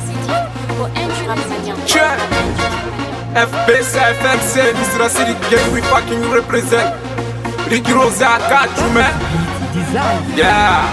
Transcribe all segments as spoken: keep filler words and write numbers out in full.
City au Andrew Ramsanian. F B C, F M C, Misra City Gang, we fucking represent. Ricky Rosa, got you, man. Yeah.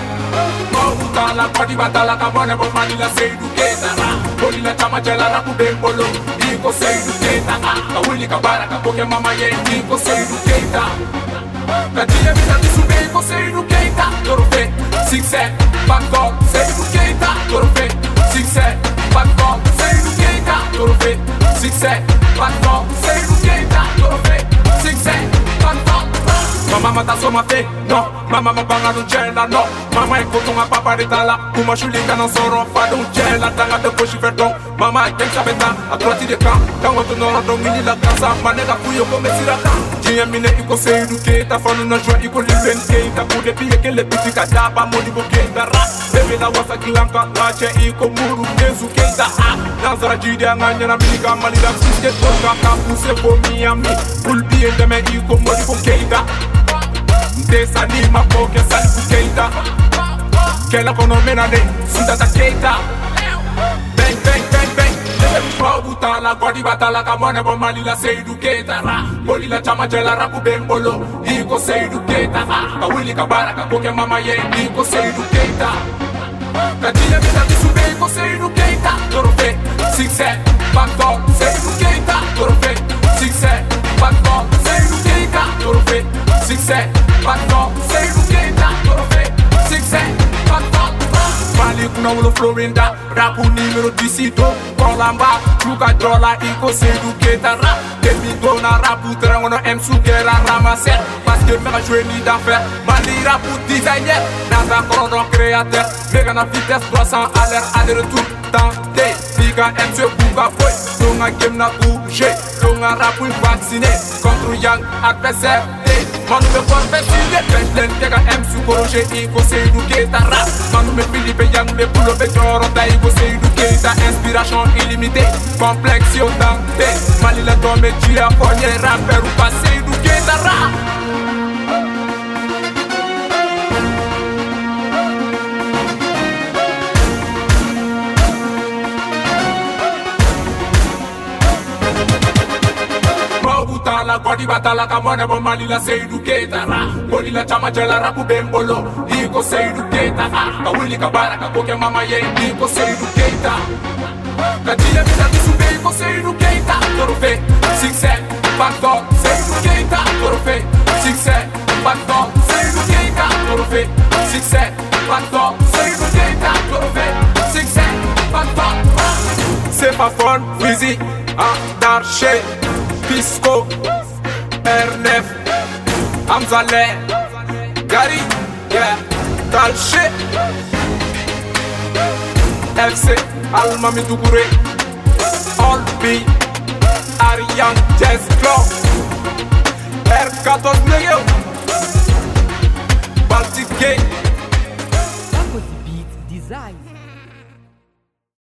Utala kodi batala kabone bo manila seidu ketara bolila chama jela na kubembolo iko seidu ketara kawili kabara kapoke mama ye iko seidu keta katia bila tisube iko seidu keta torofe six set back dog seidu keta torofe six set back dog seidu keta torofe six set back dog seidu keta torofe six set back dog. Mama mata soma fe, no. Mama mabanga don't jela, no. Mama e kotonga papa de tala. Kuma shulika non soro fa don't jela. Tanga de pochi verdon. Mama e kenka beta, a troti de camp. Tango to nora do mini la casa. Manega kuyo come siraka. Jia mine iko se educata. Fanu na joa iko liven keta. Kude piye ke le piti kadaba. Modi bo keta ra. Bebe la wasa kilanka. Lache iko muru kezu keta ha. Nanzara jide anganya na minika. Malida msiske toka. Kapuse po miami. Pulpi endeme iko modi bo keta. Desanima poke salifu keita Kela kono menade Sundata keita Bang bang bang bang Lebe mwa butala Kwadi batala kamone bo malila seidu keita ra Bolila chama jela rapu bembolo Iko seidu keita ha Kawili kabara kapoke mama ye Iko seidu keita Kadile mita tisube Iko seidu keita Torofe Six set Back dog Seidu keita Torofe Six set Back dog Seidu keita Torofe Six set Back dog, say you get that, torofe, six set, back dog. Mali kuna ulo Florinda, rapu numero disito, kolamba, luka jola, iko se du keta rap. Debi dona rapu terangono M sukera ramasser, parce que mera joué ni d'affaire. Mali rapu designer, nada cordon créateur, mega na vitesse trois cents à l'air, aller-retour, tenté. Figa M se bouga boy, longa game na bouger, longa rapu vacciné, contre young adversaire. Manu me confessile, Betlen tega M su koroje iko se eduqueta rap. Manu me Philippe Yang me pulo be joro da iko se eduqueta. Inspiration illimitée, complexion dante. Malila dome jia fonye rapper ou pas se eduqueta rap. Utala kodi batala kamone bo malila seidu ketara bolila chama jela rapu bembolo iko seidu ketara kawili kabara kapoke mama ye iko seidu keta kadile bila tisube iko seidu keta torofe six set back dog seidu keta torofe six set back dog seidu keta torofe six set back dog seidu keta torofe six set back dog. C'est pas fun, Wheezy, ah Darché Pisco, R neuf, Amzale, Gary, yeah, Dalche, F C, Almami Dougouré, All B, Ariane Jazz Club, R quatorze Négio.